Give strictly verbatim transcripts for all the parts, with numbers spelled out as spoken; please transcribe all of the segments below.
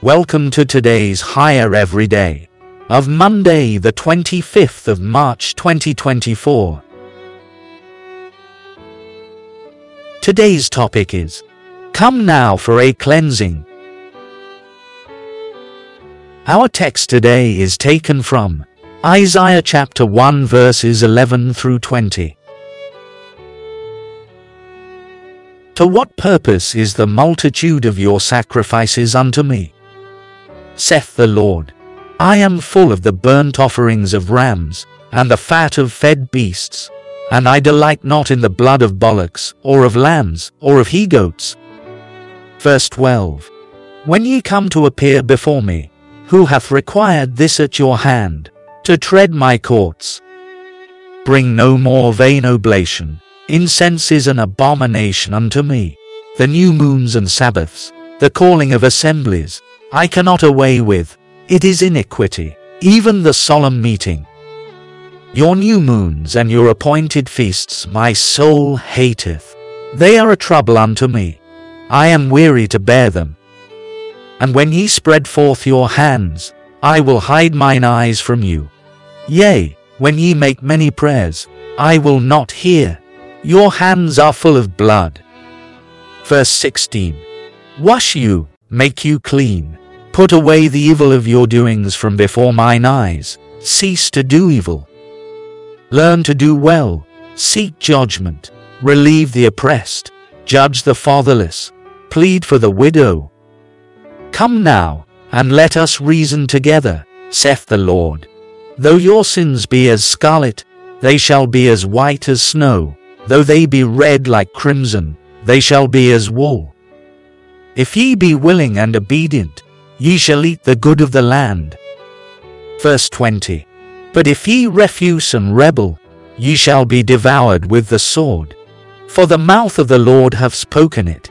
Welcome to today's Higher Everyday of Monday, the twenty-fifth of March twenty twenty-four. Today's topic is, Come now for a cleansing. Our text today is taken from Isaiah chapter one verses eleven through twenty. To what purpose is the multitude of your sacrifices unto me? Saith the Lord. I am full of the burnt offerings of rams, and the fat of fed beasts, and I delight not in the blood of bullocks, or of lambs, or of he-goats. Verse twelve. When ye come to appear before me, who hath required this at your hand, to tread my courts? Bring no more vain oblation. Incense is an abomination unto me. The new moons and Sabbaths, the calling of assemblies, I cannot away with. It is iniquity, even the solemn meeting. Your new moons and your appointed feasts my soul hateth. They are a trouble unto me. I am weary to bear them. And when ye spread forth your hands, I will hide mine eyes from you. Yea, when ye make many prayers, I will not hear. Your hands are full of blood. Verse sixteen. Wash you, make you clean. Put away the evil of your doings from before mine eyes. Cease to do evil. Learn to do well. Seek judgment. Relieve the oppressed. Judge the fatherless. Plead for the widow. Come now, and let us reason together, saith the Lord. Though your sins be as scarlet, they shall be as white as snow. Though they be red like crimson, they shall be as wool. If ye be willing and obedient, ye shall eat the good of the land. Verse twenty. But if ye refuse and rebel, ye shall be devoured with the sword. For the mouth of the Lord hath spoken it.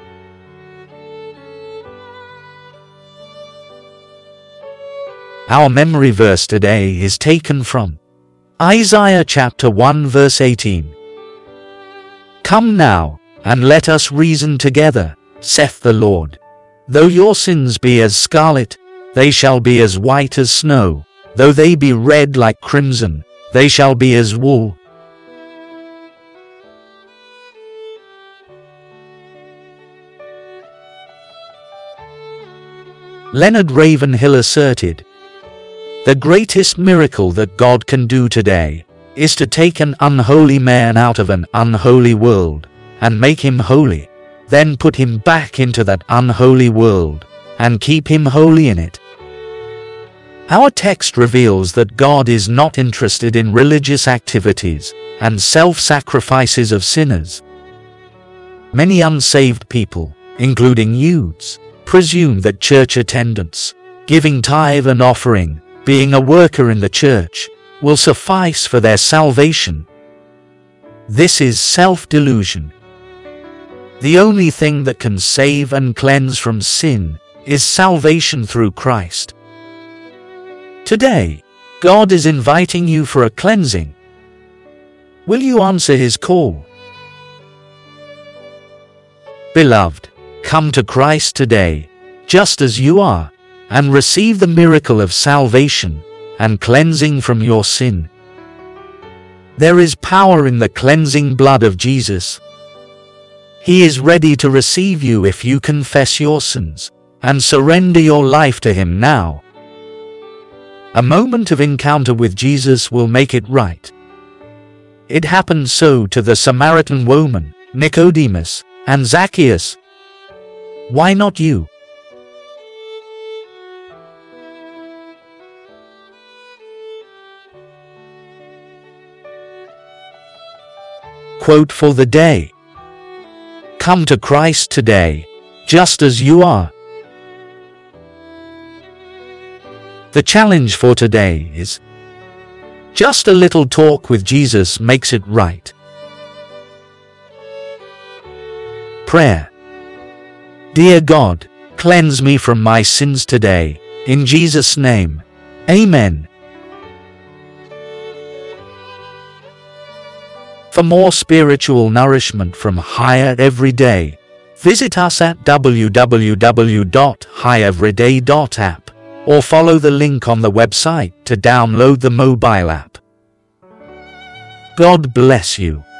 Our memory verse today is taken from Isaiah chapter one verse eighteen. Come now, and let us reason together, saith the Lord. Though your sins be as scarlet, they shall be as white as snow. Though they be red like crimson, they shall be as wool. Leonard Ravenhill asserted, the greatest miracle that God can do today is to take an unholy man out of an unholy world and make him holy, then put him back into that unholy world and keep him holy in it. Our text reveals that God is not interested in religious activities and self-sacrifices of sinners. Many unsaved people, including youths, presume that church attendance, giving tithe and offering, being a worker in the church, will suffice for their salvation. This is self-delusion. The only thing that can save and cleanse from sin is salvation through Christ. Today, God is inviting you for a cleansing. Will you answer His call? Beloved, come to Christ today, just as you are, and receive the miracle of salvation and cleansing from your sin. There is power in the cleansing blood of Jesus. He is ready to receive you if you confess your sins and surrender your life to Him now. A moment of encounter with Jesus will make it right. It happened so to the Samaritan woman, Nicodemus, and Zacchaeus. Why not you? Quote for the day. Come to Christ today, just as you are. The challenge for today is, just a little talk with Jesus makes it right. Prayer. Dear God, cleanse me from my sins today, in Jesus' name. Amen. For more spiritual nourishment from Higher Every Day, Visit us at w w w dot hi everyday dot app or follow the link on the website to download the mobile app. God bless you.